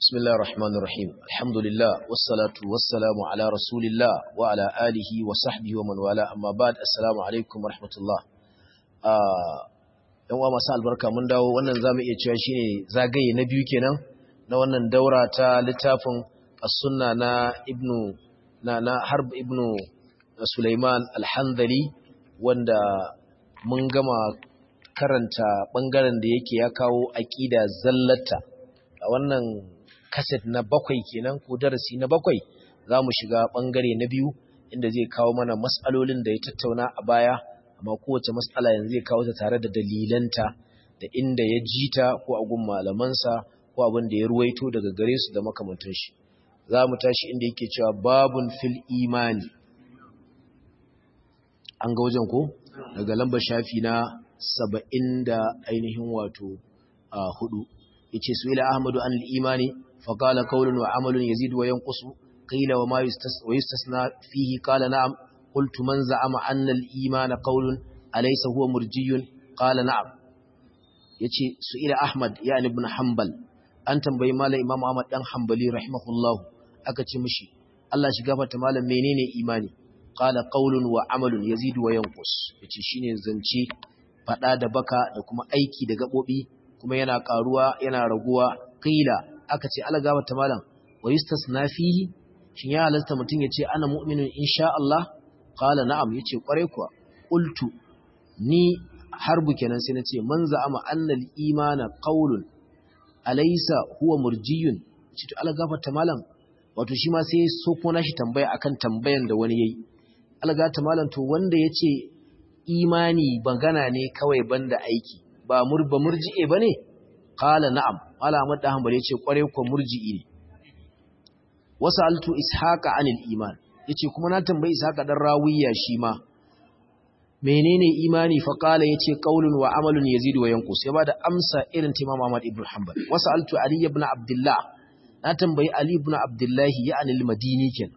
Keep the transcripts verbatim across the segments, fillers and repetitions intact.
بسم الله الرحمن الرحيم الحمد لله والصلاة والسلام على رسول الله وعلى آله وصحبه ومن والاه أما بعد السلام عليكم ورحمة الله yan uwa masu albarka mun dawo wannan zamu iya cewa shine zagaye na biyu kenan na wannan daura ta littafin as-sunna na ibnu na na harb ibnu Sulaiman al-Handali wanda mun gama karanta bangaren da yake ya kawo aqida zallata a wannan kaset na bakwai kenan ko darasi na bakwai zamu shiga bangare na biyu inda zai kawo mana mas'alolin da ya tattauna a baya amma kowace mas'ala yanzu zai kawo ta tare da dalilanta da inda ya jita ko a gun malamansa ko abin da ya ruwaito daga gare su da makamantun shi zamu tashi inda yake cewa babun fil imani an ga wajen ko daga lambar shafi na saba'in da ainihin wato hudu yace su ila ahmadu an al-imani fa qala qawlun wa amalun yazid wa yanqusu qila wa ma yustasna fihi qala na'am qultu man za'ama anna al-imana qawlun alaysa huwa murjiyyun qala na'am yace su ila ahmad yani ibn hanbal an tambayi malam imam ahmad dan hanbali rahimahullahu aka ce mishi Allah shi gafarta malam menene imani qala qawlun wa amalun yazid wa yanqus yace shine zance fada da baka da kuma aiki da gabobi kuma yana karuwa yana raguwa qila aka ce algaba ta malam wa yustasna fihi shin ya halasta mutun yace ana mu'minun insha Allah qala na'am yace kware kuwa qultu ni harbu kenan sai nace man za'ama anna al-imana qawlun alaysa huwa murjiyun ce to algaba ta malam wato shi ma sai soko nashi tambaya akan tambayan da wani yayi algaba ta malam to wanda yace imani bangana ne kawai banda aiki ba murba murji'e bane qala na'am mala ahmad da hanbali yace kware ko murji'i ne wasaltu ishaqa anil iman yace kuma na tambayi ishaqa dan rawiya shi ma menene imani fa qala yace qaulun wa amalun yazidu wa yanqus ya bada amsa irin ta imam ahmad ibn hanbal wasaltu ali ibn abdullah na tambayi ali ibn abdullah ya anil madini ken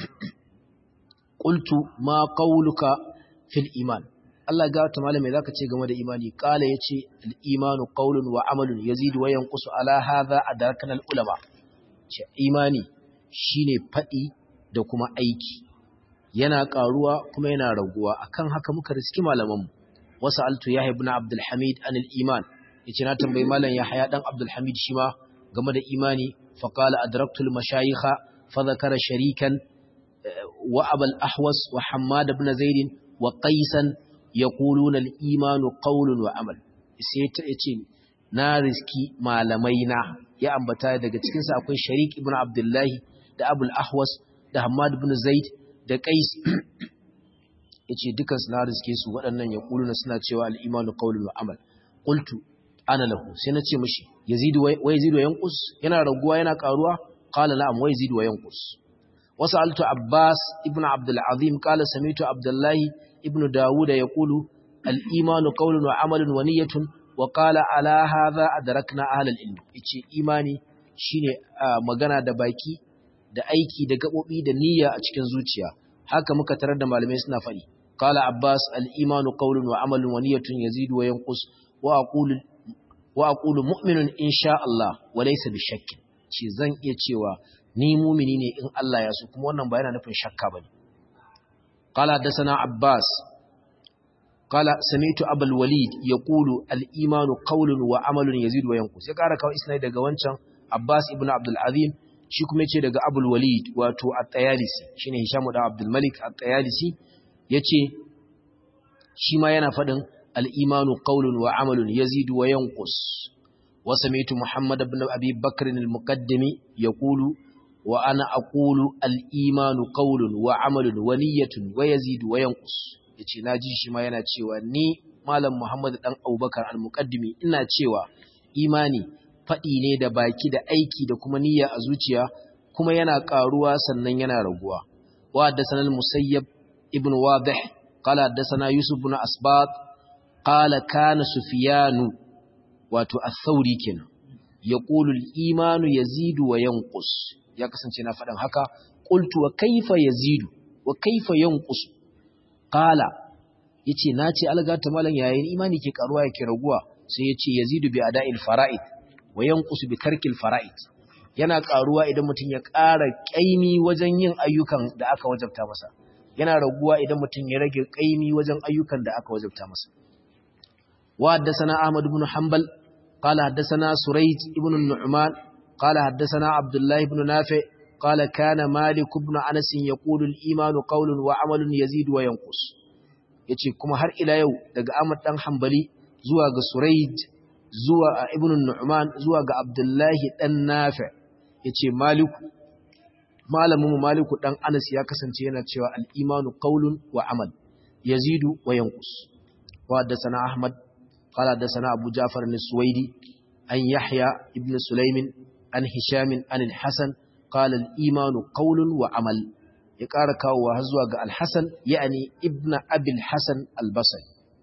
qultu ma qauluka fil iman Allah ga ta malamai zaka ce game da imani kala yace al-imanu qawlun wa amalun yazidu wa yanqusu ala hadha adarkan al-ulama ce imani shine fadi da kuma aiki yana karuwa kuma yana raguwa akan haka muka riski malaman mu wasaltu yahya ibn abdul hamid an al-iman yace na tambayi malam yahya dan abdul hamid shima game da imani fa qala adraktu al-mashayikha fa dhakara sharikan wa abul ahwas wa hammad ibn zaid wa qaisan yaquluna al-imanu qawlun wa amal sai ta yace na riski malamai na ya ambata daga cikin sa akwai Sharik ibn Abdullah da Abul Ahwas da Hammad ibn Zaid da Qais yace dukan su na riske su waɗannan yaquluna suna cewa al-imanu qawlun wa amal qultu ana lahu sai na ce mishi yazidu wa yazidu yanqus yana raguwa yana karuwa qala na'am wa yazidu wa yanqus wasaltu Abbas ibn Abdul Azim qala sami'tu Abdullah ابن داود يقول الإيمان قول وعمل ونية وقال على هذا أدركنا أهل العلم يتي إيماني shine magana da baki da aiki da gabobi da niyya a cikin zuciya haka muka tarar da malamai suna faɗi qala abbas al-imanu qawlun wa amalun wa niyyatun yazidu wa yanqus wa aqulu wa aqulu mu'minun insha Allah wa laysa bi shakk ce zan iya cewa ni mu'mini ne in Allah ya so kuma wannan ba yana nufin shakka bane قال حدثنا عباس قال سمعت ابو الوليد يقول الايمان قول وعمل يزيد وينقص ya kara kawo isnad daga wancan Abbas ibn Abdul Azim shi kuma yace daga Abul Walid wato At-Tayalisi shine Hisham da Abdul Malik At-Tayalisi yace shi ma yana fadin al-imanu qawlun wa amalun yazidu wa yanqus wa sami'tu Muhammad ibn Abi Bakr al-Muqaddimi yaqulu wa ana aqulu al-imanu qawlun wa amalun wa niyyatun wa yazidu wa yanqus yace naji shi ma yana cewa ni malam Muhammad dan Abubakar al-Muqaddimi ina cewa imani fadi ne da baki da aiki da kuma niyya a zuciya kuma yana karuwa sannan yana raguwa wa haddathana al-Musayyab ibn Wadih qala haddathana Yusuf ibn Asbat qala kana Sufyanu wato ath-Thawri kenan yaqulu al-imanu yazidu wa yanqus ya kasance na faɗin haka qultu wa kaifa yazidu wa kaifa yanqus qala yace nace algata malan yayin imani ke karuwa yake raguwa sai yace yazidu bi ada'il fara'id wa yanqus bi tarkil fara'id yana karuwa idan mutum ya ƙara kaimi wajen yin ayyukan da aka wajabta masa yana raguwa idan mutum ya rage kaimi wajen ayyukan da aka wajabta masa wa haddathana Ahmad ibn Hanbal qala haddathana Surayd ibn Nu'man qala haddathana Abdullah ibn Nafi qala kana Malik ibn Anas yaqulu al-iman qawlun wa 'amalun yazid wa yanqus yace kuma har ila yau daga Ahmad dan Hanbali zuwa ga Surayd zuwa ibn Nu'man zuwa ga Abdullah dan Nafi yace Maliku malamin mu Maliku dan Anas ya kasance yana cewa al-imanu qawlun wa amal yazidu wa yanqus wa hadathana Ahmad qala hadathana Abu Ja'far al-Suwaidi an Yahya ibn Sulaym an Hisham an al-Hasan qala al-imanu qawlun wa amal ya ƙara kawowa har zuwa ga al-Hasan yani ibn Abi al-Hasan al-Basri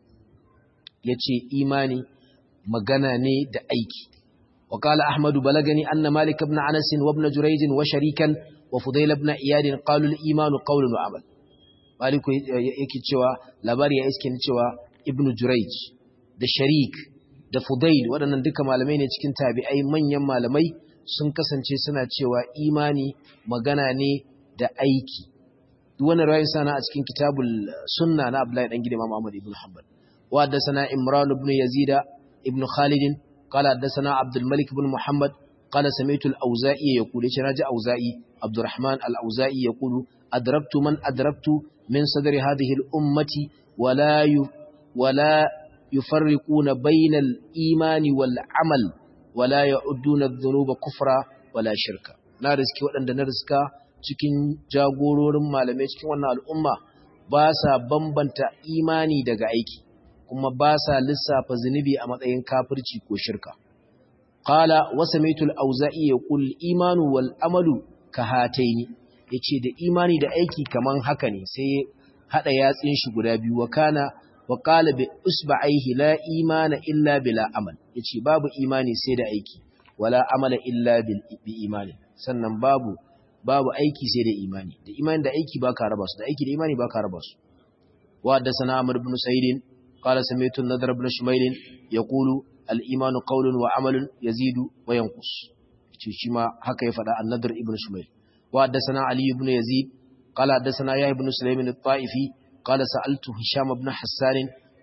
yace imani magana ne da aiki. وقال أحمد بلغني أن مالك بن أنس وابن جريج وشريكا وفضيل بن إياد قالوا الإيمان قول وعمل مالك yake cewa labari ya iskin cewa ibn Jurayj da Sharik da Fudail waɗannan duka malamai ne cikin tabi'ai manyan malamai sun kasance suna cewa imani magana ne da aiki duk wannan rayin sana a cikin kitabul sunna na Abdullahi dan gidan Imam Ahmad ibn Hanbal wa haddathana Imran ibn Yazid ibn Khalid قال حدثنا عبد الملك بن محمد قال سمعت الأوزائي يقول إيش راجع أوزائي عبد الرحمن الأوزائي يقول أدركت من أدركت من صدر هذه الأمة ولا ي ولا يفرقون بين الإيمان والعمل ولا يعدون الذنوب كفرا ولا شركا نارسكي وأن نارسكا cikin jagororin malamai cikin wannan al'umma ba sa bambanta imani daga aiki kuma ba sa lissafa zunubi a matsayin kafirci ko shirka. Qala wa sami'tu al-Auza'i yaqul imanu wal amalu kahataini yace da imani da aiki kaman haka ne sai hada yatsin shi guda biyu wa kana wa qala bi usba'ihi la imana illa bila amal yace babu imani sai da aiki wala amala illa bil bi imani sannan babu babu aiki sai da imani da imani da aiki baka raba su da aiki da imani baka raba su wa haddathana Amr ibn Sa'id قال سمعت النضر بن شميل يقول الإيمان قول وعمل يزيد وينقص شيما هكا يفدا النضر ابن شميل وحدثنا علي بن يزيد قال حدثنا يحيى بن سليم الطائفي قال سألت هشام بن حسان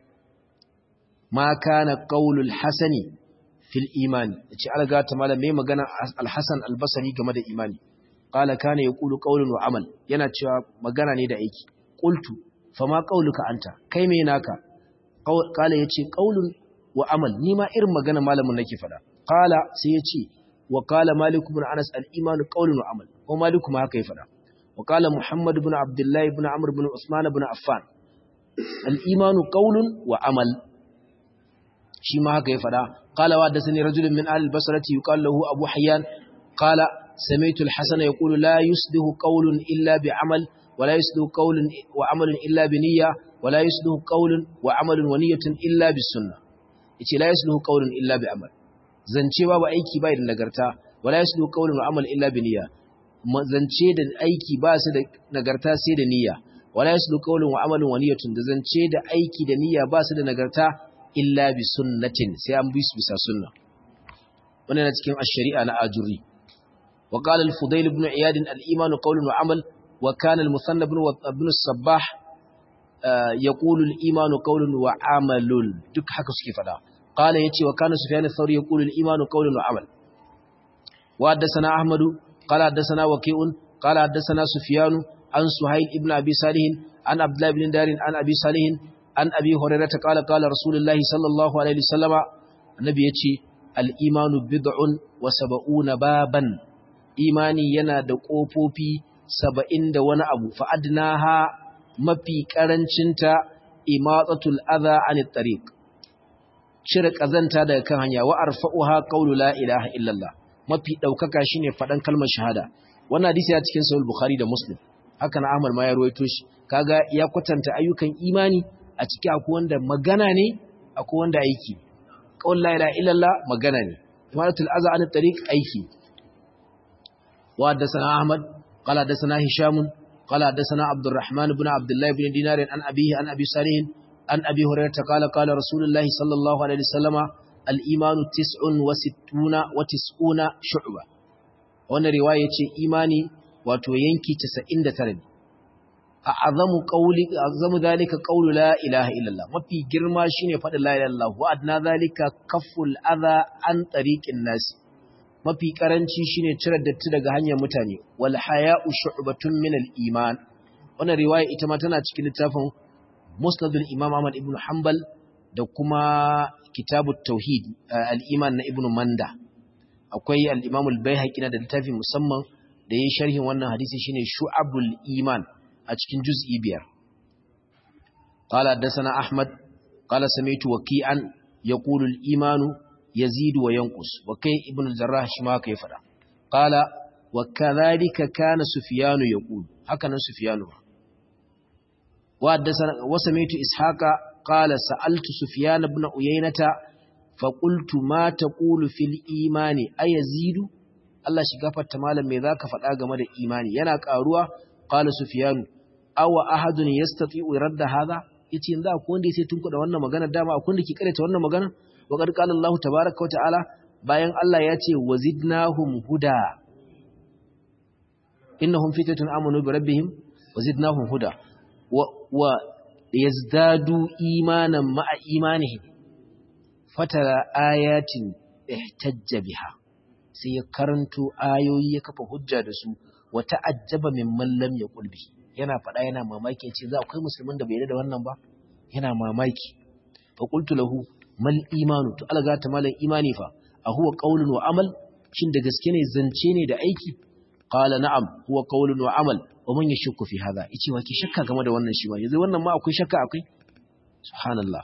ما كان قول الحسن في الإيمان yace alga ta malam me magana al-Hasan al-Basri game da imani qala kana yaqulu qawlun wa amal yana cewa magana ne da aiki qultu fama qawluka anta kai me naka Kala ya ce ƙaunin wa amal, ni ma irin magana malamin nake faɗa. Kala sai ya ce, wa kala Maliku bin Anas al'imanu ƙaunin wa amal, ko Maliku ma haka ya faɗa. Wa kala Muhammad bin Abdullahi bin Amr bin Usman bin Affan, al'imanu ƙaunin wa amal, shi ma haka ya faɗa. Kala wa da sani rajulun min ahal basarati yi ƙallahu Abu Hayyan, kala Samaitul Hassana ya ƙulu la yusdihu ƙaunin illa bi amal, wa la yusdihu ƙaunin wa amalin illa bi niyya, ولا يسلو قول وعمل ونية إلا بالسنة yace la yasluhu qawlun illa bi amal zance babu aiki bai da nagarta wala yasluhu qawlun wa amal illa bi niyya zance da aiki ba su da nagarta sai da niyya wala yasluhu qawlun wa amalun wa niyyatun da zance da aiki da niyya ba su da nagarta illa bi sunnatin sai an bi su bisa sunna wannan na cikin ash-shari'a na ajuri wa qala al-Fudayl ibn Iyad al-iman qawlun wa amal wa kana al-Musanna ibn as-Sabbah يقول الإيمان قول وعمل duk haka suke fada قال yace wa kana Sufyan ath-Thawri yaqulu al-iman qawl wa amal wa haddathana Ahmad qala haddathana Waqi'un qala haddathana Sufyan an Suhayl ibn Abi Salih an Abdullah ibn Darin an Abi Salih an Abi Hurairah qala qala Rasulullah sallallahu alaihi wasallam annabi yace al-iman bid'un wa sab'una baban imani yana da kofofi saba'in da wani abu fa adnaha mafi ƙarancinta imatsatul adha anit tariq cire kazanta daga kan hanya wa arfa'uha qawlu la ilaha illallah mafi daukaka shine fadan kalmar shahada wannan hadisi ya cikin sahih bukhari da muslim haka na Ahmad ma ya ruwaito shi kaga ya kwatanta ayyukan imani a ciki akwai wanda magana ne akwai wanda aiki qawlu la ilaha illallah magana ne imatsatul adha anit tariq aiki wa haddathana Ahmad qala haddathana Hisham قال حدثنا عبد الرحمن بن عبد الله بن دينار عن أبيه عن أبي صالح عن أبي هريرة قال قال رسول الله صلى الله عليه وسلم الإيمان تسع وستون وتسعون شعبة wannan riwaya yace imani wato yanki casa'in da tara ne a azamu qawli azamu zalika qawlu la ilaha illallah mafi girma shine faɗin la ilaha illallah wa adna zalika kafful adha an tariqin nas mafi karanci shine cire datti daga hanyar mutane wal haya'u shu'batun min al iman wannan riwaya ita ma tana cikin littafin musnadul imam Ahmad ibn Hanbal da kuma kitabut tauhid al iman na ibn Manda akwai al imam al Baihaqi na da littafin musamman da yayin sharhin wannan hadisi shine shu'abul iman a cikin juz'i biyar qala hadathana Ahmad qala sami'tu waqi'an yaqulu al imanu يزيد وينقص وكي ابن الجراح شما كيف فدا قال وكذلك كان سفيان يقول هكذا سفيان وحدثنا وسمعت اسحاق قال سألت سفيان بن عيينة فقلت ما تقول في الإيمان أيزيد الله shi gafarta malam me zaka faɗa game da imani yana karuwa qala sufyan aw ahadun yastati'u radda hadha yace yanzu akwai wanda yace tunkuda wannan magana dama akwai wanda ke karanta wannan magana wa qad qala Allah tabaaraka wa ta'ala bayan Allah ya ce wazidnahum huda innahum fitatun amanu bi rabbihim wazidnahum huda wa, wa yazdadu imanan ma'a imanihim fatara ayatin ihtajja biha sai ya karanto ayoyi ya kafa hujja da su wa ta'ajjaba mimman lam yaqul bi yana fada yana mamaki yace za akwai musulmin da bai yarda da wannan ba yana mamaki fa qultu lahu mal imanu to alga ta malan imani fa a huwa qaulun wa amal shin da gaske ne zance ne da aiki qala na'am huwa qaulun wa amal wa man yashukku fi hadha yace wa ki shakka game da wannan shi ma yanzu wannan ma akwai shakka akwai subhanallah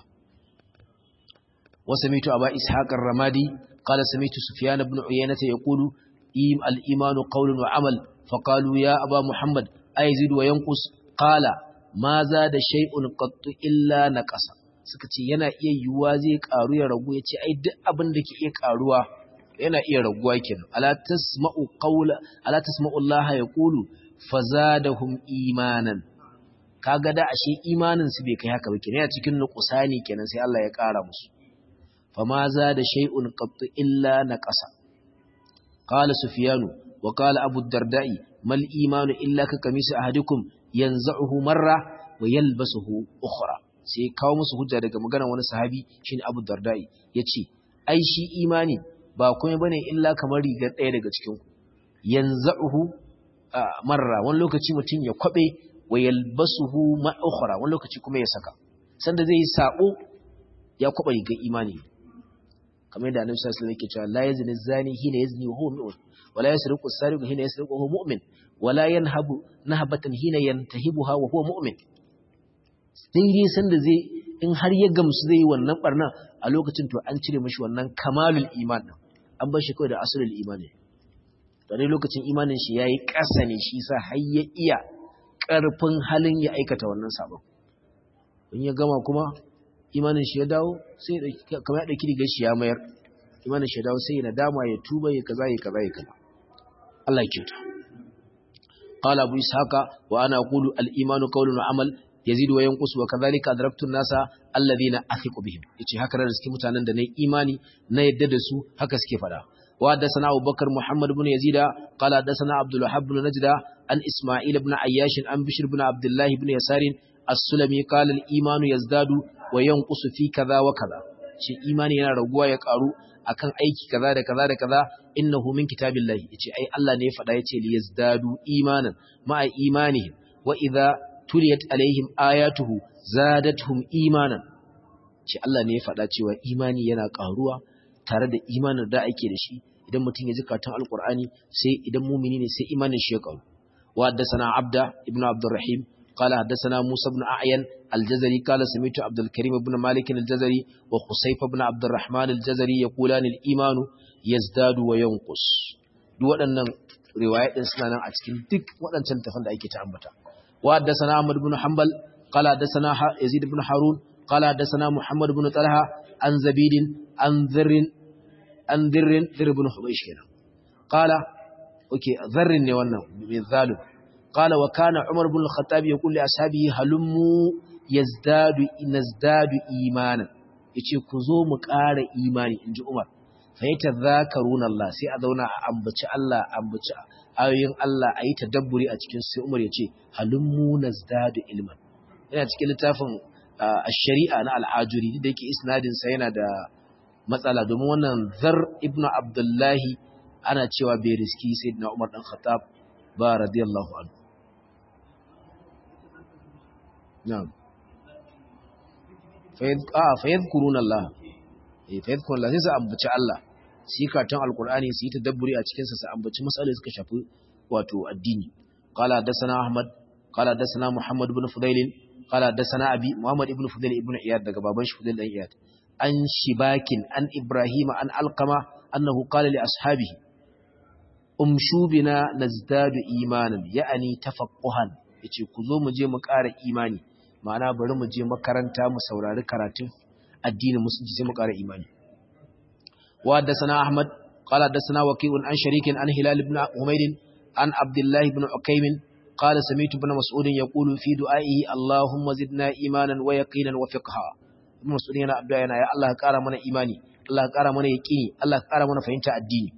wa sami'tu aba ishaq ar-ramadi qala sami'tu sufyan ibn uyaynah yaqulu im al-imanu qaulun wa amal fa qalu ya aba muhammad ayzid wa yanqus qala ma zada shay'un qattu illa naqasa suka ce yana iya yiwuwa zai karu ya ragu ya ce ai duk abin da ke iya karuwa yana iya raguwa kenan ala tasma'u qawla ala tasma'u Allah yaqulu fazadahum imanan kaga da ashe imanin su bai kai haka ba kenan ya cikin nuqsani kenan sai Allah ya kara musu fama zada shay'un qattu illa naqasa qala sufyanu wa qala abu darda'i mal imanu illa ka kamisi ahadikum yanza'uhu marra wa yalbasuhu ukhra sai kawo musu hujja daga maganar wani sahabi shine Abu Dardai yace ai shi imani ba komai bane illa kamar rigar ɗaya daga cikin ku yanzahu marra wani lokaci mutun ya kwabe wa yalbasuhu ma ukhra wani lokaci kuma ya saka sanda zai yi sabo ya kwaba rigar imani kamar da Annabi sallallahu alaihi wasallam yake cewa la yazni zani hina yazni wa huwa mu'min wa la yasriqu as-sariqu hina yasriqu wa huwa mu'min wa la yanhabu nahbatan hina yantahibuha wa huwa mu'min daidai sanda zai in har ya gamsu zai yi wannan barna a lokacin to an cire mashi wannan kamalul iman din an bar shi kawai da asalul iman ne to dai lokacin imanin shi yayi ƙasa ne shi sa har ya iya ƙarfin halin ya aikata wannan sabon in ya gama kuma imanin shi ya dawo sai kamar ya dauki rigar shi ya mayar imanin shi ya dawo sai ya nadama ya tuba ya kaza ya kaza ya kaza Allah ya kyauta قال أبو إسحاق وأنا أقول الإيمان قول وعمل يزيد وينقص وكذلك أدركت الناس الذين أثق بهم yace haka da suke mutanen da nayi imani na yadda da su haka suke fada wa hadathana Abu Bakar Muhammad ibn Yazid qala hadathana Abdul Wahhab ibn Najda an Isma'il ibn Ayyash an Bishr ibn Abdullah ibn Yasar as-Sulami qala al-iman yazdadu wa yanqusu fi kaza wa kaza shi imani yana raguwa ya karu akan aiki kaza da kaza da kaza innahu min kitabillahi yace ai Allah ne ya fada yace li yazdadu imanan ma'a imanihim wa idha tuliyat alaihim ayatuhu zadatuhum imanan ce Allah ne ya faɗa cewa imani yana ƙaruwa tare da imanin da ake da shi idan mutum ya ji karatun alqur'ani sai idan mumini ne sai imanin shi ya ƙaru wa haddathana abda ibn abdurrahim qala haddathana musa ibn a'yan al-jazari qala sami'tu abdul karim ibn malik al-jazari wa khusayf ibn abdurrahman al-jazari yaqulan al-imanu yazdadu wa yanqus duk waɗannan riwaya din suna nan a cikin duk waɗancan tafan da ake ta ambata وحدثنا أحمد بن حنبل قال حدثنا يزيد بن هارون قال حدثنا محمد بن طلحة عن زبيد عن ذر عن ذر ذر بن حبيش كده قال اوكي ذر ne wannan min zalim قال وكان عمر بن الخطاب يقول لاصحابه هلموا يزداد نزداد ايمانا yace ku zo mu ƙara imani inji Umar fayatadhakkaruna Allah sai a zauna a ambaci Allah ambaci ayoyin Allah ayi tadabburi a cikin sai Umar yace halummu nazdadu ilman yana cikin littafin ash-shari'a na al-ajuri da yake isnadin sa yana da matsala domin wannan Zar ibn Abdullah ana cewa bai riski sayyidina Umar dan Khattab ba radiyallahu anhu na'am fayadhkuruna Allah eh fayadhkuruna Allah sai su ambaci Allah su yi katon alkur'ani su yi tadabburi a cikinsa su ambaci matsalai suka shafi wato addini qala hadathana ahmad qala hadathana muhammad ibn fudail qala hadathana abi muhammad ibn fudail ibn iyad daga baban shi fudail dan iyad an shibakin an ibrahima an alqama annahu qala li ashabihi umshu bina nazdadu imanan ya'ani tafaqquhan yace ku zo mu je mu ƙara imani ma'ana bari mu je makaranta mu saurari karatun addinin musulunci sai mu ƙara imani وحدثنا أحمد قال حدثنا وكيع عن شريك عن هلال بن حميد عن عبد الله بن عكيم قال سمعت ابن مسعود يقول في دعائه اللهم زدنا إيمانا ويقينا وفقها ابن مسعود yana addu'a yana ya Allah ka ƙara mana imani Allah ka ƙara mana yaqini Allah ka ƙara mana fahimta addini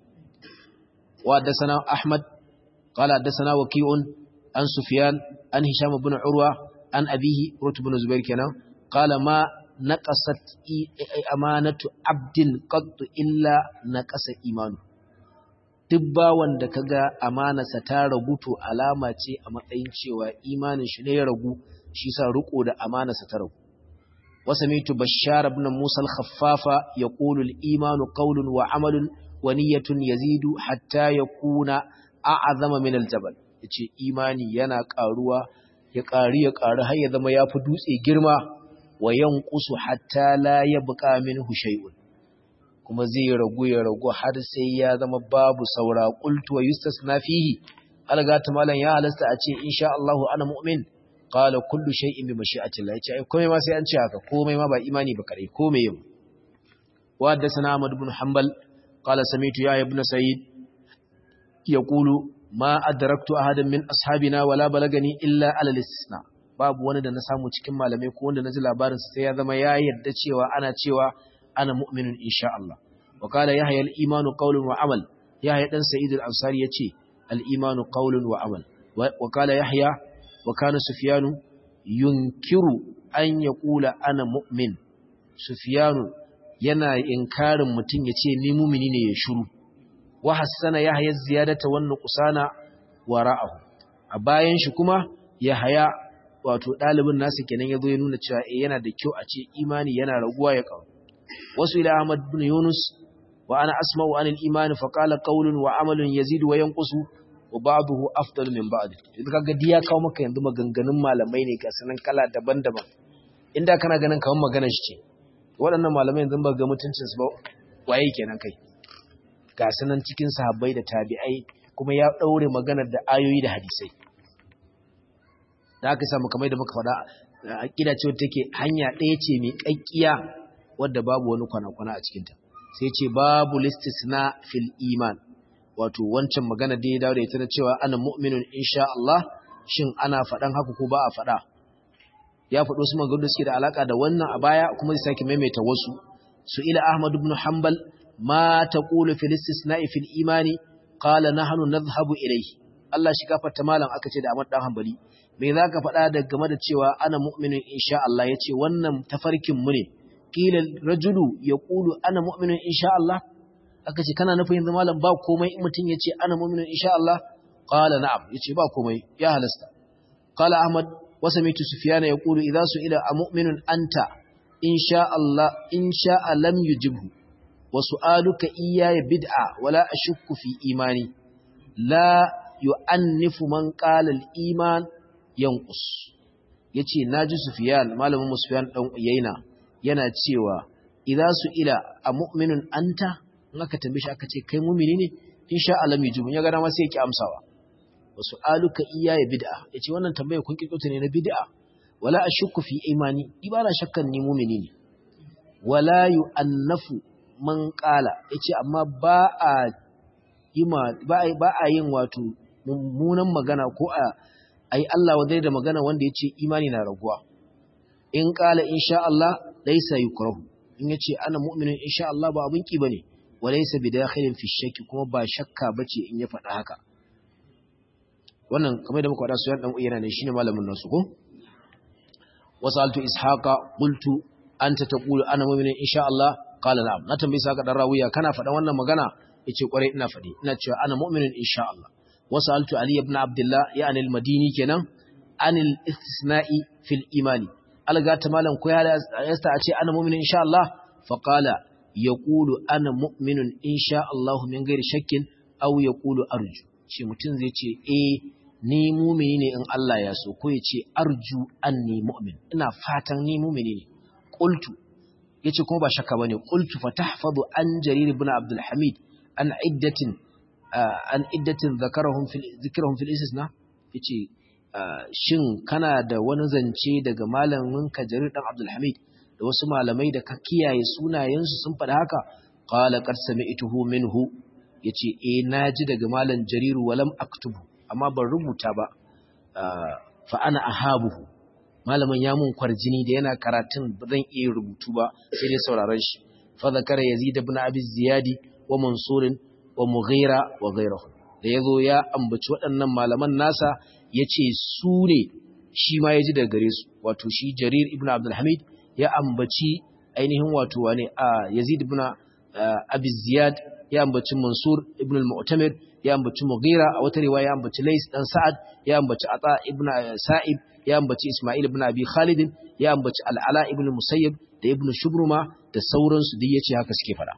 وحدثنا أحمد قال حدثنا وكيع عن سفيان عن هشام بن عروة عن أبيه عروة بن زبير كنا قال ما نقصت أمانة عبد قط إلا نقص إيمانه dubba wanda kaga amanarsa ta ragu to alama ce a matsayin cewa imanin shi ne ya ragu shi sa riko da amanarsa ta ragu wasamitu bashar ibn musa al-khaffafa yaqulu al-imanu qawlun wa amalun wa niyyatun yazidu hatta yakuna a'zama min al-jabal yace imani yana karuwa ya ƙari ya ƙari har ya zama yafi dutse girma wa yanqusu hatta la yabqa minhu shay'un kuma zai ragu ya ragu har sai ya zama babu saura qultu wa yustasna fihi algata malan ya halasta a ce insha Allah ana mu'min qala kullu shay'in bi mashi'ati Allah yace ai komai ma sai an ce haka komai ma ba imani ba kare komai yau wa haddathana Ahmad ibn Hanbal qala sami'tu ya ibn Sa'id yaqulu ma adraktu ahadan min ashabina wala balagani illa ala al-istisna babu wani da na samu cikin malamai ko wanda naji labarin sai ya zama ya yarda cewa ana cewa ana mu'minun insha Allah wa qala yahya al-imanu qawlun wa amal yahya dan sa'id al-ansari yace al-imanu qawlun wa amal wa qala yahya wa kana sufyanu yunkiru an yaqula ana mu'min sufyanu yana inkarin mutun yace ni mu'mini ne ya shiru wa hassana yahya ziyadata wan nuqsana wara'ahu a bayan shi kuma yahya wato dalibin nasu kenan yazo ya nuna cewa eh yana da kyau a ce imani yana raguwa ya kawo wasu ila Ahmad ibn Yunus wa ana asma'u anil iman fa qala qawlun wa amalun yazidu wa yanqusu wa ba'dahu afdalu min ba'd idan kaga diya kawo maka yanzu maganganun malamai ne ga sanan kala daban-daban inda kana ganin kaman maganar shi ce waɗannan malamai yanzu ba ga mutuncin su ba waye kenan kai ga sanan cikin sahabbai da tabi'ai kuma ya daure maganar da ayoyi da hadisai da aka samu kamar da muka faɗa aqida ce wacce take hanya ɗaya ce mai kakkiya wadda babu wani kwana-kwana a cikinta sai ce babu listisna fil iman wato wancan magana da ya dawo da ita na cewa ana mu'minun insha Allah shin ana faɗan haka ko ba a faɗa ya faɗo su maganganu da suke da alaka da wannan a baya kuma zai sake maimaita wasu su ila Ahmad ibn Hanbal ma taqulu fil istisna'i fil imani qala nahnu nadhhabu ilayhi Allah shi gafarta malam aka ce da Ahmad dan Hanbali me zaka faɗa da game da cewa ana mu'minun insha Allah yace wannan tafarkin mu ne qila rajulu yaqulu ana mu'minun insha Allah aka ce kana nufin yanzu malam ba komai in mutun yace ana mu'minun insha Allah qala na'am yace ba komai ya halasta qala Ahmad wa sami'tu Sufyan yaqulu idha su'ila a mu'minun anta insha Allah insha lam yujibhu wa su'aluka iyaya bid'a wala ashukku fi imani la yu'annifu man qala al-iman yanqus yace naji Sufyan malamin Sufyan dan Uyayna yana cewa idza su'ila a mu'minun anta in aka tambaye shi aka ce kai mu'mini ne insha Allah mai jumun ya ga dama sai yake amsawa wa su'aluka iyaya bid'a yace wannan tambaye kun kirkiro ne na bid'a wala ashukku fi imani ibara shakkan ni mu'mini ne wala yu'annafu man qala yace amma ba a yima ba ba a yin wato mummunan magana ko a ai Allah wadai da magana wanda yace imani na raguwa in qala insha Allah laysa yukrahu in yace ana mu'minun insha Allah ba abun ki bane walaysa bidakhilin fi shakki kuma ba shakka bace in ya faɗa haka wannan kamar da muka faɗa su yan dan uyana ne shine malamin nasu ko wasaltu ishaqa qultu anta taqulu ana mu'minin insha Allah qala na'am na tambayi saka dan rawiya kana faɗan wannan magana yace kware ina faɗi ina cewa ana mu'minin insha Allah wasaltu ali ibn abdullah ya'ni al-madini kenan anil istisna'i fil imani alga ta malam ko ya yasta a ce ana mu'minin insha Allah fa qala yaqulu ana mu'minun insha Allah min ghairi shakkin aw yaqulu arju shi mutun zai ce eh ni mu'mini ne in Allah ya so ko ya ce arju anni mu'min ina fatan ni mu'mini ne qultu yace kuma ba shakka bane qultu fatahfazu an jarir ibn abdul hamid an iddatin an iddatin zakarahum fil zikrahum fil istisna yace shin kana da wani zance daga malamin ka jarir dan abdul hamid da wasu malamai da ka kiyaye sunayensu sun faɗa haka qala qad sami'tuhu minhu yace eh naji daga malam jariru walam aktubu amma ban rubuta ba fa ana ahabuhu malamin ya mun kwarjini da yana karatun ba zan iya rubutu ba sai dai sauraron shi fa zakara yazid ibn abi ziyadi wa mansur wa mughira wa ghayruhu da yazo ya ambaci waɗannan malaman nasa yace su ne shi ma yaji daga gare su wato shi jarir ibn abdul hamid ya ambaci ainihin wato wane a yazid ibn abi ziyad ya ambaci mansur ibn al-mu'tamir ya ambaci mughira a wata riwaya ya ambaci lais dan sa'ad ya ambaci ata ibn sa'ib ya ambaci isma'il ibn abi khalid ya ambaci al-ala ibn musayyib da ibn shubruma da sauransu duk yace haka suke fada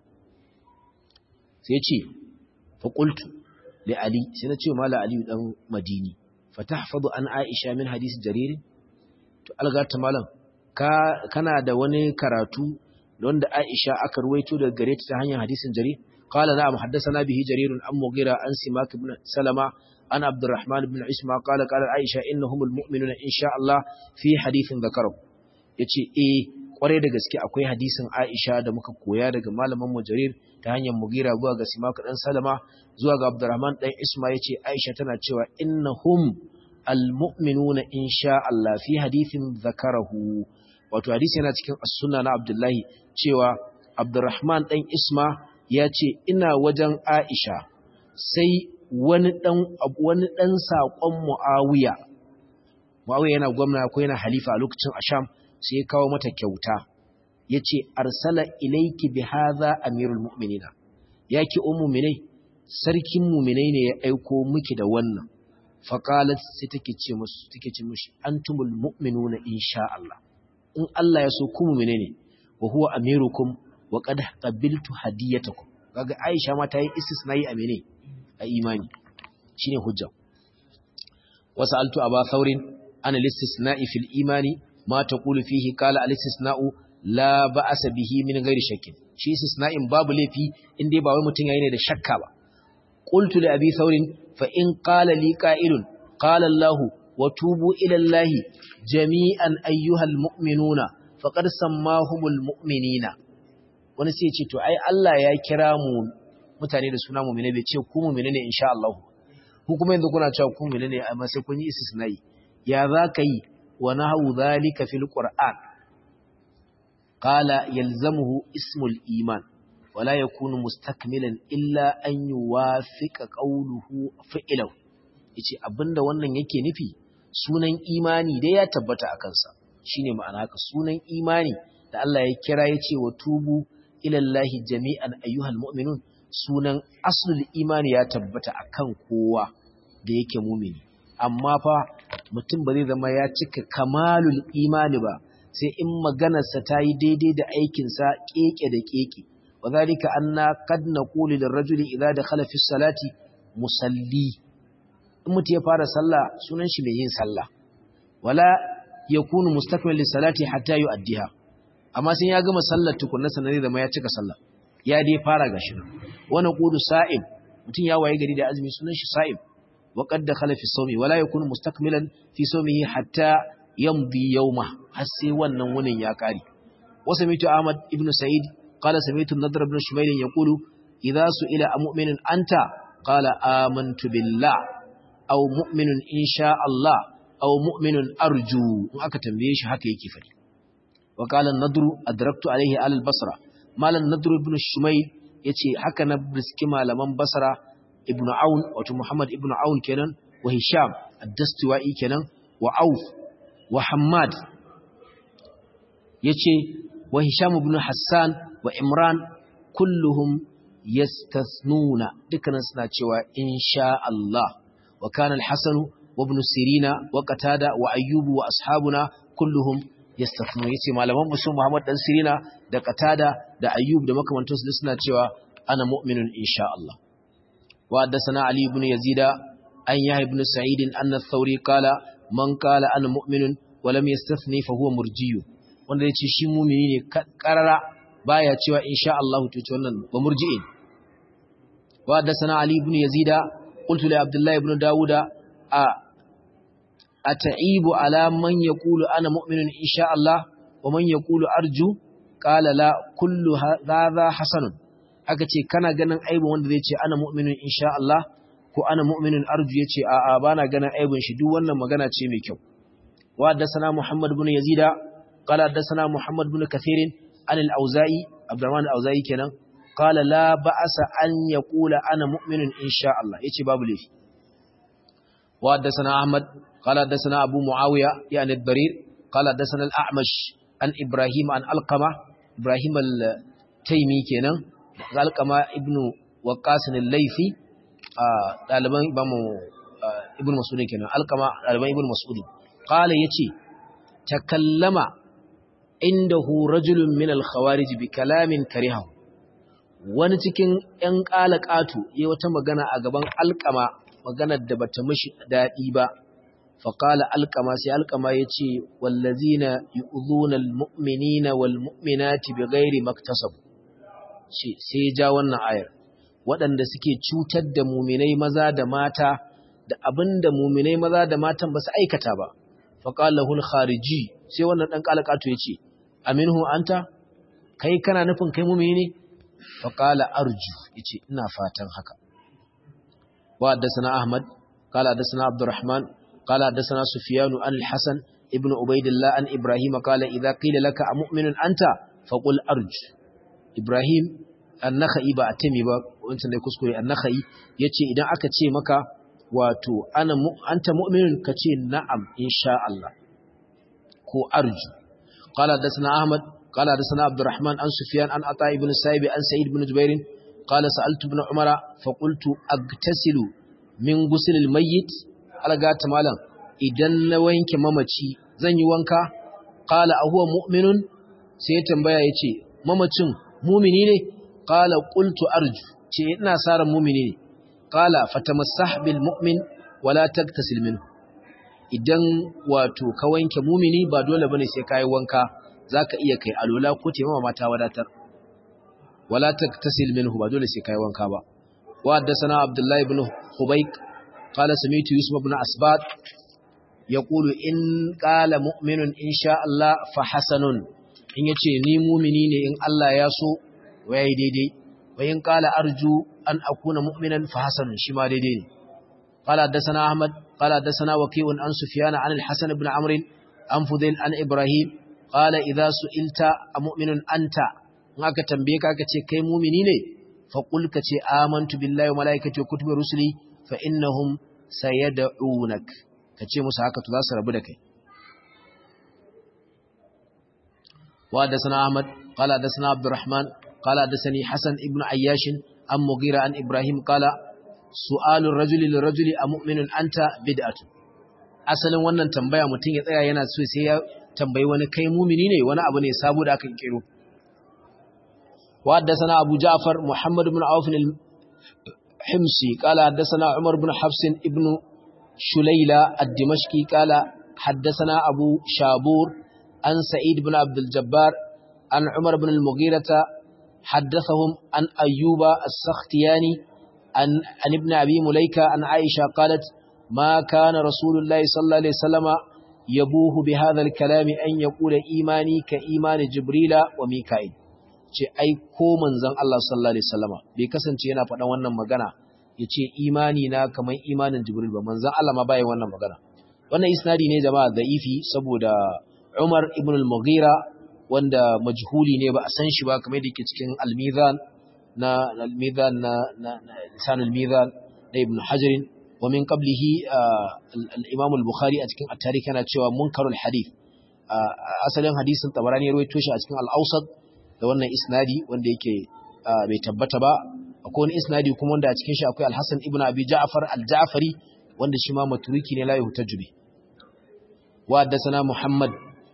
sai yace fa qultu li ali sai na ce mala ali dan madini fatahfazu an aisha min hadisi jarir to algata malam ka kana da wani karatu wanda aisha aka ruwaito daga gare ta hanyar hadisin jarir قال نعم حدثنا به جرير عن مغيرة عن سماك بن سلمة عن عبد الرحمن بن عثمان قال قال عائشة إنهم المؤمنون إن شاء الله في حديث ذكره yace eh kware da gaske akwai hadisin Aisha da muka koya daga malamin mu Jarir ta hanyar Mugira zuwa ga Simak dan Salama zuwa ga Abdurrahman dan Isma yace Aisha tana cewa innahum almu'minuna insha Allah fi hadithin zakarahu wato hadisi yana cikin as-sunna na Abdullahi cewa Abdurrahman dan Isma ya ce ina wajen Aisha sai wani ɗan wani ɗan saƙon Muawiya Muawiya yana gwamna ko yana halifa a lokacin Asham sai ya kawo mata kyauta yace arsala ilayki bi hadha amirul mu'minina yaki ummu mu'minai sarkin mu'minai ne ya aiko miki da wannan fa qalat sai take ce musu take ce mishi antumul mu'minuna insha Allah in Allah ya so ku mu'mine ne wa huwa amirukum wa qad qabiltu hadiyatakum kaga Aisha ma ta yi istisnai a mene a imani shine hujja wasaltu aba thaurin ana listisna'i fil imani ma taqulu fihi qala al istisna'u la ba'asa bihi min ghairi shakkin shi istisna'in babu lafi inda ba wai mutun yayi ne da shakka ba qultu li abi thaurin fa in qala li qa'ilun qala Allah wa tubu ila Allah jami'an ayyuhal mu'minuna faqad sammahumul mu'minina wani sai ce to ai Allah ya kira mu mutane da suna mu'mine bai ce ku mu'mine ne insha Allah ku kuma yanzu kuna cewa ku mu'mine ne amma sai kun yi istisnai ya za ka yi wa nahu zalika fil qur'an qala yalzamuhu ismul iman wala yakunu mustakmilan illa an yuwafiqa qawluhu fi'lahu yace abinda wannan yake nufi sunan imani dai ya tabbata a kansa shine ma'ana haka sunan imani da Allah ya kira yace wa tubu ilallahi jami'an ayyuhal mu'minun sunan aslul imani ya tabbata akan kowa da yake mumini amma fa mutum ba zai zama ya cika kamalul imani ba sai in maganarsa ta yi daidai da aikinsa keke da keke wadhalika anna qad naqulu lirrajuli idza dakhala fi salati musalli in mutum ya fara sallah sunan shi mai yin sallah wala yakunu mustakmil lis-salati hatta yu'addiha amma sai ya gama sallar tukunna sanan zai zama ya cika sallah ya dai fara gashi nan wa naqulu sa'im mutum ya waye gari da azumi sunan shi sa'im wa qad dakhala fi sawmi wala yakunu mustakmilan fi sawmihi hatta yamdi yawma har sai wannan wunin ya kare wa sami'tu ahmad ibn sa'id qala sami'tu nadr ibn shumayl yaqulu idha su'ila mu'minun anta qala amantu billah aw mu'minun insha Allah aw mu'minun arju in aka tambaye shi haka yake fadi wa qala an-nadr adraktu alayhi al-basra malan nadr ibn shumayl yace haka na riski malaman Basra ibn Aun wato Muhammad ibn Aun kenan wa Hisham ad-Dastuwai kenan wa Auf wa Hammad yace wa Hisham ibn Hassan wa Imran kulluhum yastathnuna dukkanin suna cewa insha Allah wa kana al-Hasan wa ibn Sirina wa Qatada wa Ayyub wa ashabuna kulluhum yastathnuna yace malaman musu Muhammad dan Sirina da Qatada da Ayyub da makamantansu suna cewa ana mu'minun insha Allah wa haddathana Ali ibn Yazid an Yahya ibn Sa'id anna ath-Thawri qala man qala ana mu'minun wa lam yastathni fa huwa murji'un wanda yace shi mu'mini ne karara baya cewa insha Allah to ce wannan ba murji'in wa haddathana Ali ibn Yazid qultu li Abdullah ibn Dawud a ataibu ala man yaqulu ana mu'minun insha Allah wa man yaqulu arju qala la kullu hadha hasanun aka ce kana ganin aibin wanda zai ce ana mu'minun insha Allah ko ana mu'minun arju yace a a bana ganin aibin shi duk wannan magana ce mai kyau wa haddathana Muhammad ibn Yazid qala haddathana Muhammad ibn Kathir an al-Auza'i Abdurrahman al-Auza'i kenan qala la ba'asa an yaqula ana mu'minun insha Allah yace babu laifi wa haddathana Ahmad qala haddathana Abu Muawiya yani ad-Darir qala haddathana al-A'mash an Ibrahim an Alqama Ibrahim al-Taymi kenan Alqama ibn Waqqas al-Laythi daliban Imam Ibn Mas'ud kenan Alqama daliban Ibn Mas'ud qala yace takallama indahu rajulun min al-khawarij bi kalamin karihahu wani cikin ƴan qalaqatu yayi wata magana a gaban Alqama maganar da bata mishi dadi ba fa qala Alqama sai Alqama yace wallazina yu'dhuna al-mu'minina wal-mu'minati bighairi maktasab sai ja wannan ayar waɗanda suke cutar da mu'minai maza da mata da abinda mu'minai maza da matan ba su aikata ba fa qala lahu al-khariji sai wannan dan qalaqatu yace aminhu anta kai kana nufin kai mu'mini ne fa qala arju yace ina fatan haka wa haddathana Ahmad qala haddathana Abdurrahman qala haddathana Sufyan al-Hasan ibn Ubaydillah an Ibrahim qala idha qila laka mu'minun anta faqul arju Ibrahim an-Nakhai ba atami ba wancan dai kuskure an-Nakhai yace idan aka ce maka wato ana anta mu'minun kace na'am insha Allah ko arju qala hadathana Ahmad qala hadathana Abdurrahman an Sufyan an Ata ibn Sa'ib an Sa'id ibn Jubair qala sa'altu ibn Umar fa qultu agtasilu min ghusl al-mayyit algata malam idan na wanke mamaci zan yi wanka qala huwa mu'minun sai ya tambaya yace mamacin mu'mini ne qala qultu arju ce ina saran mu'mini ne qala fatamassah bil mu'min wala tagtasil minhu idan wato ka wanke mu'mini ba dole bane sai kai wanka zaka iya kai alula ko taimama mata wadatar wala tagtasil minhu ba dole sai kai wanka ba wa haddathana Abdullah ibn Hubayk qala sami'tu Yusuf ibn Asbat yaqulu in qala mu'minun insha Allah fa hasanun in yace ni mu'mini ne in Allah ya so waye daidai wa in qala arju an akuna mu'minan fa hasanun shi ma daidai ne qala hadathana Ahmad qala hadathana Waqi'un an Sufyan an al-Hasan ibn Amr an Fudayl an Ibrahim qala idha su'ilta mu'minun anta in aka tambaye ka aka ce kai mu'mini ne fa qul ka ce amantu billahi wa malaikatihi wa kutubi rusuli fa innahum sayad'unak kace musu haka to za su rabu da kai wa hadathana Ahmad qala hadathana Abdurrahman qala hadathani Hasan ibn Ayyash an Mughira an Ibrahim qala su'alur rajuli lirajuli amu'minun anta bid'atu asalin wannan tambaya mutun ya tsaya yana so sai ya tambayi wani kai mu'mini ne wani abu ne sabo da aka kiro wa hadathana Abu Ja'far Muhammad ibn Auf al-Himsi qala hadathana Umar ibn Hafs ibn Shulayla ad-Dimashqi qala hadathana Abu Shabur an Sa'id ibn Abdul Jabbar an Umar ibn al-Mughirah حدثهم عن أيوب السختياني عن, عن ابن أبي مليكة عن عائشة قالت ما كان رسول الله صلى الله عليه وسلم يبوه بهذا الكلام أن يقول إيماني كإيمان جبريل وميكائيل ce ai ko manzon Allah sallallahu alaihi wasallama bai kasance yana faɗan wannan magana yace imani na kaman imanin Jibril ba manzon Allah ma bai wannan magana wannan isnadi ne jama'a da'ifi saboda Umar ibn al-Mughira wanda majhuli ne ba a san shi ba kamar da yake cikin al-Mizan na al-mizan na lisan al-mizan da ibn hajar wa min qablihi al-imam al-bukhari a cikin at-tarikh yana cewa munkarul hadith asalin hadisin tabarani ya rawaito shi a cikin al-awsat da wannan isnadi wanda yake bai tabbata ba akwai wani isnadi kuma wanda a cikin shi akwai al-hasan ibn abi ja'far al-ja'fari wanda shi ma maturiki ne la yuhtaju bi wa haddathana muhammad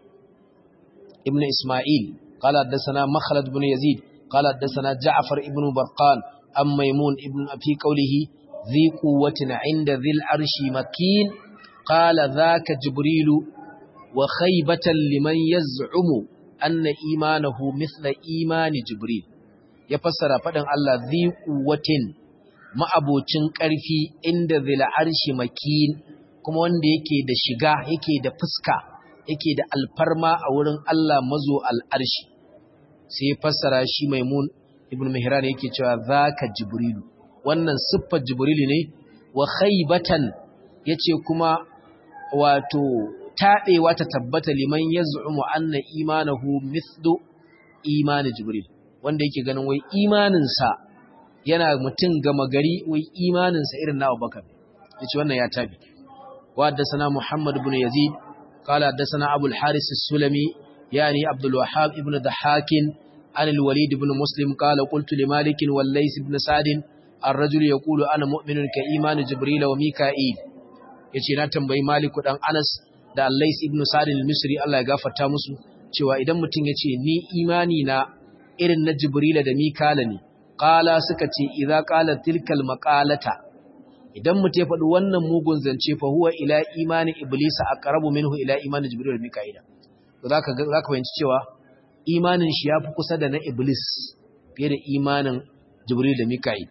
ibn isma'il qala haddathana makhlad ibn yazid qala haddathana ja'far ibn barqan am maymun ibn fi qawlihi dhi quwwatin 'inda dhil arshi makin qala dhaka jibrilu wa khaybatan liman yaz'umu anna imanahu mithla imani jibril ya fassara faɗin Allah dhi quwwatin ma'abocin ƙarfi inda zil arshi makin kuma wanda yake da shiga yake da fuska yake da alfarma a wurin Allah mazo al'arshi sai fassara shi Maimun ibn Mihran yake cewa zaka jibrilu wannan siffar jibrilu ne wa khaybatan yace kuma wato taɗewa ta tabbata liman yaz'umu anna imanahu mithlu imani jibril wanda yake ganin wai imaninsa yana mutum gama gari wai imaninsa irin na Abubakar yace wannan ya tabi wa haddathana Muhammad ibn Yazid qala haddathana Abu al-Haris as-Sulami yani Abdul Wahhab ibn Dahhak an al-Walid ibn Muslim qala qultu li Malik wal Lays ibn Sa'd ar-rajul yaqulu ana mu'minun ka imani Jibril wa Mika'il yace na tambayi Malik dan Anas da Al-Lays ibn Sa'd al-Misri Allah ya gafarta musu cewa idan mutum yace ni imani na irin na Jibril da Mika'il ne qala suka ce idza qala tilkal maqalata idan mutum ya faɗi wannan mugun zance fa huwa ila imani iblis aqrabu minhu ila imani Jibril da Mika'il to zaka zaka fahimci cewa imanin shi yafi kusa da na iblis fiye da imanin Jibril da Mika'il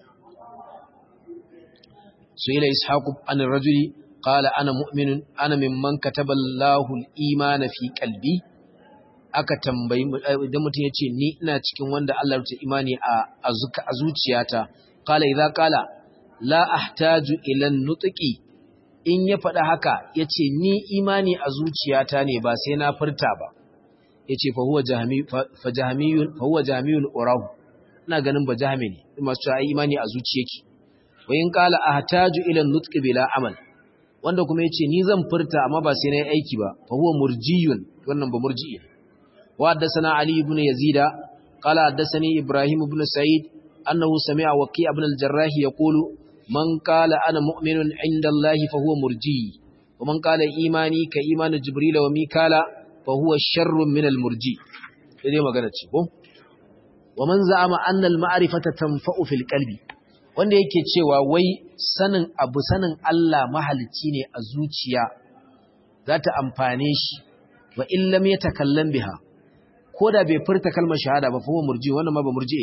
su'ila ishaq an ar-rajuli qala ana mu'minun ana mimman kataba Allahu al-imana fi qalbi aka tambayi idan mutum yace ni ina cikin wanda Allah ya rubuta imani a a zuciyata qala idza qala la ahtaju ila an-nutqi in ya faɗa haka yace ni imani a zuciyata ne ba sai na furta ba yace fa huwa jahmi fa jahmiyun fa huwa jahmiyun urahu ina ganin ba jahmi ne masu cewa imani a zuciyake wa in qala ahtaju ila an-nutqi bila amal wanda kuma yace ni zan furta amma ba sai na yi aiki ba fa huwa murjiyun wannan ba murji'i wa haddathana ali ibn yazida qala haddathani ibrahim ibn sa'id annahu sami'a waqi' ibn al-jarrah yaqulu man qala ana mu'minun 'inda allahi fa huwa murji'i wa man qala imani ka imani jibril wa mikala fa huwa sharrun min al-murji' dai magana ce ko wa man za'ama anna al-ma'rifata tanfa'u fil qalbi wanda yake cewa wai sanin abu sanin Allah mahalicci ne a zuciya za ta amfane shi wa illam ya takallam biha ko da bai furta kalmar shahada ba fa murji wannan ma ba murji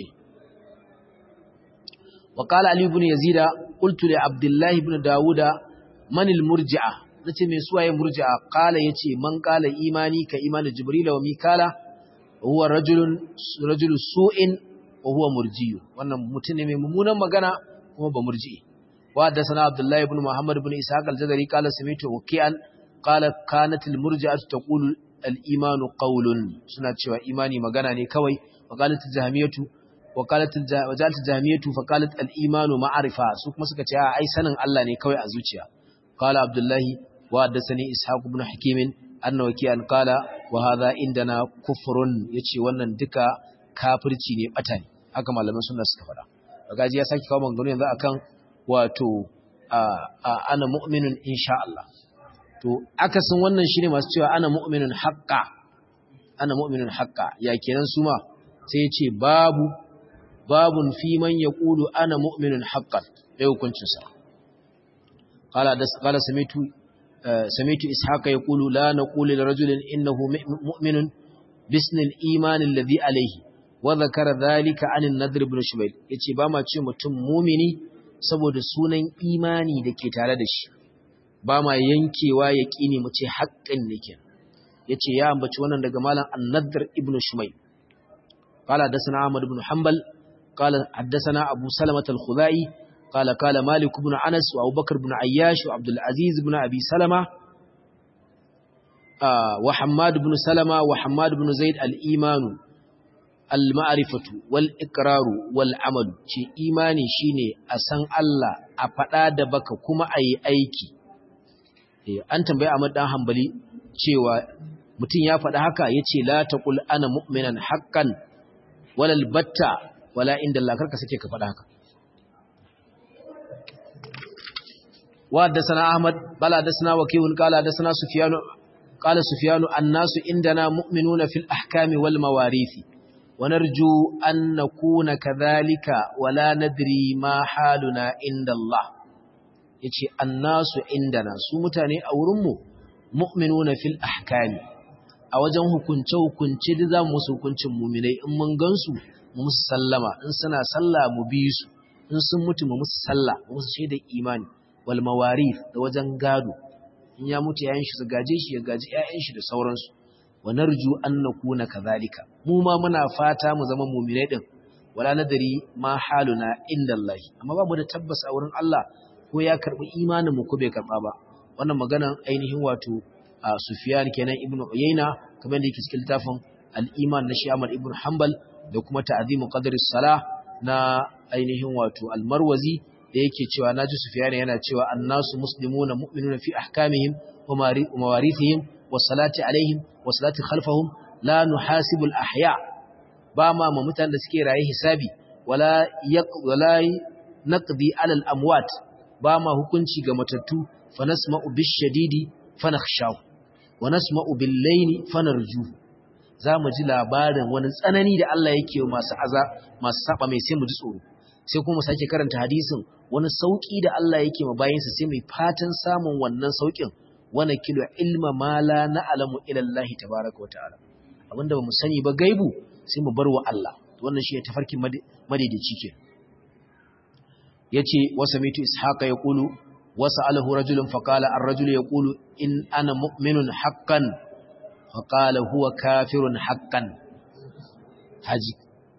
wa qala ali ibn yazida qultu li abdullah ibn dauda man al murji'a nace me suwaye murji'a qala yace man qala imani ka imani jibril wa mikala huwa rajulun rajulu su'in wa huwa murji'u wannan mutum ne mai mummunan magana kuma ba murji'i wa hadathana abdullah ibn muhammad ibn ishaq al-jazari qala sami'tu waqi'an qala kanat al-murji'atu taqulu al-imanu qawlun suna cewa imani magana ne kawai wa qalat al-jahmiyatu wa qalat al-jahmiyatu fa qalat al-imanu ma'rifa su kuma suka ce ai sanin Allah ne kawai a zuciya qala abdullah wa hadathani ishaq ibn hakim anna waqi'an qala wa hadha indana kufrun yace wannan duka kafirci ne bata ne haka malaman sunna suka fada gaji ya saki kawo maganganu yanzu akan wato ana mu'minun insha Allah to akasin wannan shine masu cewa ana mu'minun haqqa ana mu'minun haqqa ya kenan su ma sai yace babu babun fi man yaqulu ana mu'minun haqqan dai hukuncin sa qala das qala samitu samitu ishaqa yaqulu la naqulu li rajulin innahu mu'minun bisnil iman alladhi alayhi wa zakara dhalika anin nadr ibn shumayl yace ba ma ce mutum mumini saboda sunan imani dake tare da shi ba ma yankewa yaqini mu ce haqqin nake yace ya ambaci wannan daga malam an-nadr ibn shumayl qala hadathana ahmad ibn hanbal qala hadathana abu salamah al-khudai qala qala malik ibn anas wa abubakar ibn ayyash wa abdul aziz ibn abi salama wa hammad ibn salama wa hammad ibn zaid al-iman al-ma'rifatu wal iqraru wal amalu ce imani shine a san Allah a faɗa da baka kuma ayi aiki eh an tambaye Ahmad dan Hanbali cewa mutum ya faɗa haka yace la taqul ana mu'minan haqqan wala al-batta wala inda Allah karka sake ka faɗa haka wa haddathana Ahmad bala haddathana Waqi'un qala haddathana Sufyan qala Sufyan an-nasu indana mu'minuna fil ahkami wal mawarith ونرجو أن نكون كذلك ولا ندري ما حالنا عند الله yace annasu indana su mutane a wurinmu mu'minuna fil ahkami a wajen hukunce hukunce da zamu musu hukuncin mu'minai in mun gansu mu musu sallama in suna sallah mu bi su in sun mutu mu musu sallah mu musu shaida imani wal mawarith da wajen gado in ya mutu yayin shi su gaje shi ya gaji ƴaƴan shi da sauransu wa narju an nakuna kadhalika mu ma muna fata mu zama mu'minai din wala nadari ma haluna inda Allah amma babu da tabbas a wurin Allah ko ya karbi imanin mu ko bai karba ba wannan maganan ainihin wato Sufyan kenan Ibn Uyayna kamar da yake cikin littafin al-Iman na Shaykh Ahmad Ibn Hanbal da kuma Ta'zimu Qadr as-Salah na ainihin wato Al-Marwazi da yake cewa naji Sufyan yana cewa annasu muslimuna mu'minuna fi ahkamihim wa mawarithihim was-salati alaihim was-salati khalfahum la nuhasibu al-ahya ba ma mu mutanen da suke raye hisabi wala wala naqdi ala al-amwat ba ma hukunci ga matattu fa nasma'u bish-shadidi fa nakhshaw wa nasma'u bil-layli fa narju zamu ji labarin wani tsanani da Allah yake masu aza masu saba mai sai mu ji tsoro sai kuma sake karanta hadisin wani sauki da Allah yake ma bayinsa sai mai fatan samun wannan saukin wana kilo ilma ma la na'lamu ila Allah tabaaraka wa ta'ala abinda bamu sani ba gaibu sai mu bar wa Allah wannan shi ne tafarkin madaidaici ke yace wasamitu ishaqa yaqulu wasa'alahu rajulun faqala ar-rajulu yaqulu in ana mu'minun haqqan faqala huwa kafirun haqqan haji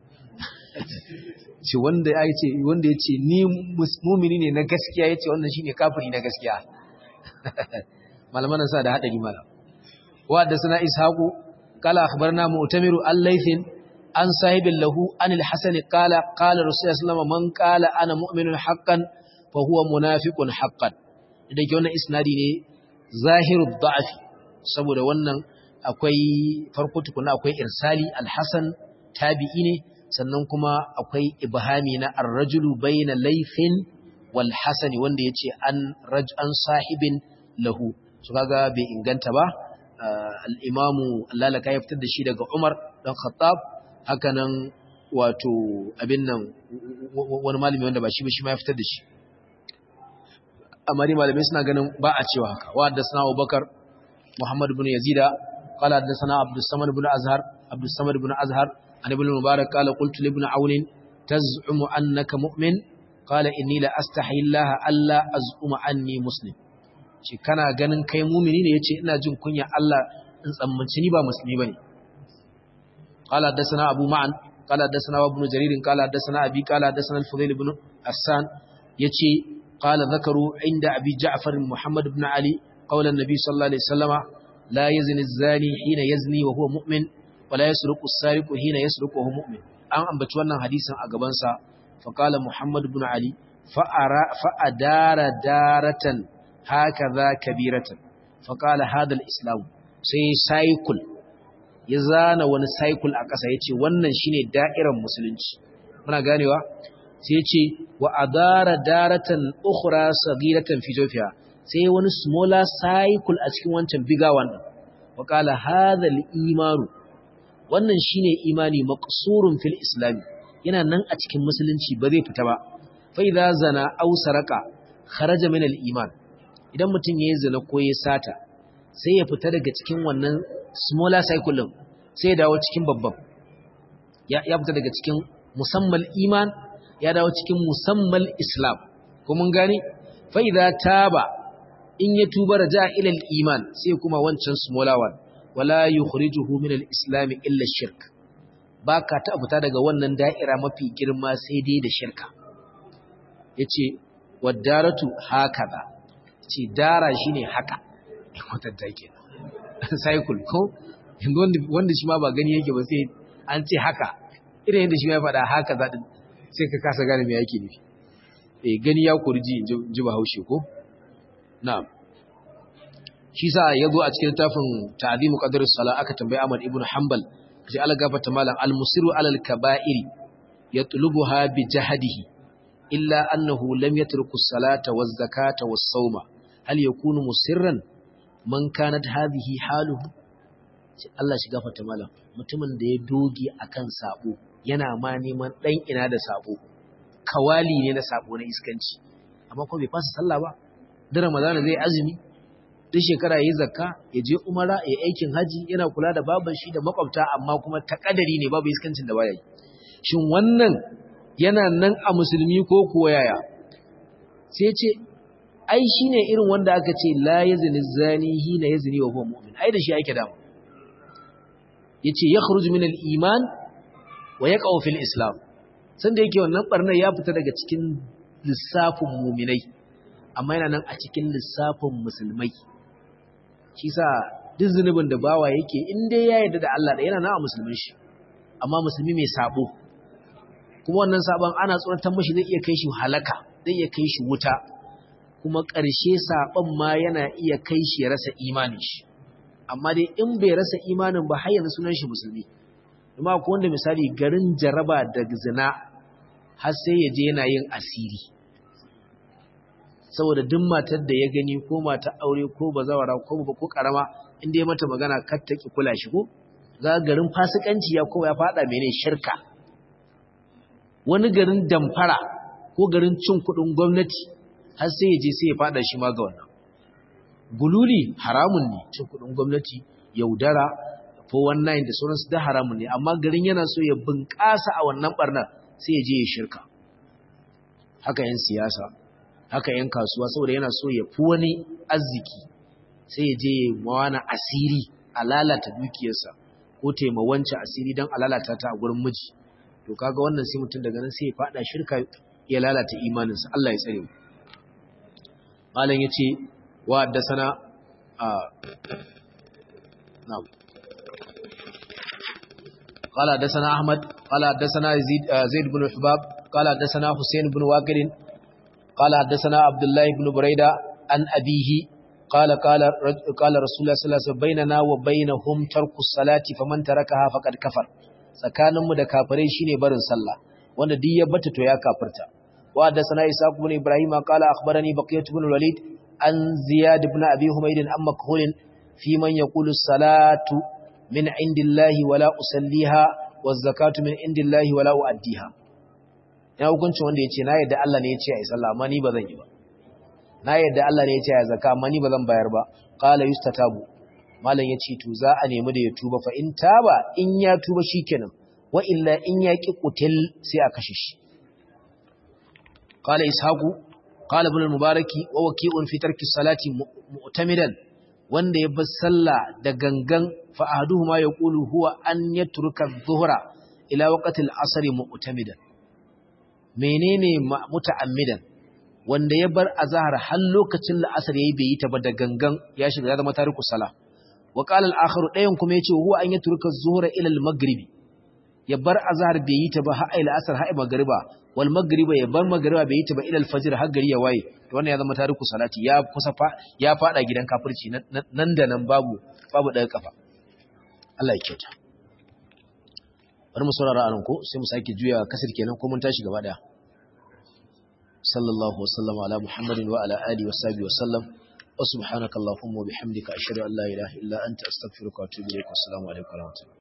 ce wanda yace wanda yace ni mu'mini ne na gaskiya yace wannan shine kafiri na gaskiya malaman sa da hadari malam wa da sana ishaqu qala akhbarna mu'tamiru al-laythin an sahibin lahu an al-hasan qala qala rasulullahi sallallahu alaihi wasallam man qala ana mu'minun haqqan fa huwa munafiqun haqqan idan ke wannan isnadi ne zahiru da'af saboda wannan akwai farko tukuna akwai irsali al-hasan tabi'i ne sannan kuma akwai ibhami na ar-rajulu bayna laythin wal hasan wanda yace an raj'an sahibin lahu so kaga bai inganta ba al-imamu lalaka ya fitar da shi daga Umar dan Khattab hakanan wato abin nan wani malami wanda ba shi ba shi ma ya fitar da shi amma dai malamai suna ganin ba a cewa haka wa haddathana Abubakar Muhammad ibn Yazida qala haddathana Abdus Samad ibn Azhar Abdus Samad ibn Azhar an ibn Mubarak qala qultu li ibn Aun taz'umu annaka mu'min qala inni la astahi Allah alla az'uma anni muslim shi kana ganin kai mu'mini ne yace ina jin kunya Allah in tsammanci ni ba musulmi bane قال حدثنا أبو معن قال حدثنا ابن جرير قال حدثنا أبي قال حدثنا الفضيل بن حسان يتي قال ذكروا عند أبي جعفر محمد بن علي قول النبي صلى الله عليه وسلم لا يزني الزاني حين يزني وهو مؤمن ولا يسرق السارق حين يسرق وهو مؤمن أن أنبت wannan hadisin a gaban sa فقال محمد بن علي فأرى فأدار دارة هكذا كبيرة فقال هذا الإسلام سي سايكل ya zana wani cycle a ƙasa ya ce wannan shi ne da'irar musulunci muna ganewa sai ya ce wa adara daratan ukhra sagiratan fi jofiya sai wani smaller cycle a cikin wancan bigger one wa qala hadha al-imanu wannan shine imani maqsurun fil islam yana nan a cikin musulunci ba zai fita ba fa idza zana aw saraka kharaja min al-iman idan mutum yayi zina ko ya sata sai ya fita daga cikin wannan smaller cycle din sai ya dawo cikin babban ya ya fita daga cikin musammal iman ya dawo cikin musammal islam ko mun gane fa idza taba in ya tuba raja ila al-iman sai kuma wancan smaller one wala yukhrijuhu min al-islam illa shirk baka ta fita daga wannan da'ira mafi girma sai dai da shirka yace wadaratu hakaza ce dara shine haka kwatanta kenan cycle ko wanda shi ma ba gani yake ba sai an ce haka irin yadda shi ya faɗa haka za din sai ka kasa gane me yake nufi eh gani ya kurji ji Bahaushe ko na'am shi sa yazo a cikin tafin ta'zimu qadr as-salah aka tambayi Ahmad ibn Hanbal ji Allah gafarta malam al-musiru alal kaba'iri yatlubuha bi jahdihi illa annahu lam yatruku as-salata waz-zakata was-sawma hal yakunu musirran man kanat hadhihi haluhu Allah shi gafarta malam mutumin da ya doge akan sabo yana ma neman dan ina da sabo kawali ne na sabo na iskanci amma ko bai fasa sallah ba da Ramadan zai azumi duk shekara yayi zakka ya je umara ya aikin haji yana kula da baban shi da makwabta amma kuma ta kadari ne babu iskancin da baya yi shin wannan yana nan a musulmi ko kuwa yaya sai ce ai shine irin wanda aka ce la yazni zani hina yazni wa huwa mu'min ai da shi ake damu yace yakhruju min al-iman wa yaqa'u fil islam sanda yake wannan barnar ya fita daga cikin lissafin mu'minai amma yana nan a cikin lissafin musulmai shi sa duk zunubin da bawa yake in dai ya yarda da Allah da yana nan a musulmin shi amma musulmi mai sabo kuma wannan sabon ana tsoratar mashi zai iya kai shi halaka zai iya kai shi wuta kuma ƙarshe sabon ma yana iya kai shi ya rasa imanin shi amma dai in bai rasa imanin ba har yanzu sunan shi musulmi kuma ko wanda misali garin jaraba da zina har sai ya je yana yin asiri saboda duk matar da ya gani ko matar aure ko bazawara ko ba ko karama inda ya mata magana kar ta ki kula shi ko za garin fasikanci ya kowa ya fada mene shirka wani garin damfara ko garin cin kudin gwamnati har sai ya je sai ya fada shi ma ga wannan gululi haramun ne cin kudin gwamnati yaudara four one nine da sauransu da haramun ne amma garin yana so ya bunƙasa a wannan barnar sai ya je ya shirka haka yan siyasa haka yan kasuwa saboda yana so ya fi wani arziki sai ya je mawana asiri a lalata dukiyarsa ko taimawanci asiri don a lalata ta a gurin miji to kaga wannan sai mutum daga nan sai ya fada shirka ya lalata imaninsa Allah ya tsare mu malam yace wa haddasana a na'am قال حدثنا احمد قال حدثنا زيد زيد بن حباب قال حدثنا حسين بن واقد قال حدثنا عبد الله بن بريدة عن أبيه قال قال قال رسول الله صلى الله عليه وسلم بيننا وبينهم ترك الصلاة فمن تركها فقد كفر tsakaninmu da kafirai shine barin sallah wanda duk ya bata to ya kafirta wa hadathana Ishaq ibn Ibrahim qala akhbarani Baqiyat ibn Walid an Ziyad ibn Abi Humayd an Makhul fi man yaqulu as-salatu min indillahi wala usalliha waz-zakatu min indillahi wala uaddiha ya hukuncin wanda yace na yadda Allah ne yace ai sallah amma ni bazan yi ba na yadda Allah ne yace ai zakka amma ni bazan bayar ba qala yustatabu malam yace to za a nemi da ya tuba fa in taba in ya tuba shikenan wa illa in ya ki kutil sai a kashe shi qala ishaqu qala ibn al-mubaraki wa waqi'un fi tarki salati mu'tamidan wanda ya bar sallah da gangan fa ahaduhuma yaqulu huwa an yatruka adh-dhuhra ila waqti al-'asr mu'tamidan menene muta'ammidan wanda ya bar azhar har lokacin la'asar yayi bai yi ta ba da gangan ya shiga ya zama tariku sala wa qala al-akhar dayan kuma yace huwa an yatruka az-zuhra ila al-maghribi ya bar azhar bai yi ta ba har ila asar har magriba wal maghriba ya bar magriba bai yi ta ba ila al-fajr har gari ya waye to wannan ya zama tariku salati ya kusa fa ya fada gidan kafirci nan da nan babu babu daga kafa Allah ya kyauta bari mu saurara anan ko sai mu sake juya kasir kenan ko mun tashi gaba daya sallallahu wasallam ala muhammadin wa ala alihi wa sahbihi wasallam wa subhanakallahumma wa bihamdika ashhadu an la ilaha illa anta astaghfiruka wa atubu ilaik assalamu alaikum wa rahmatullahi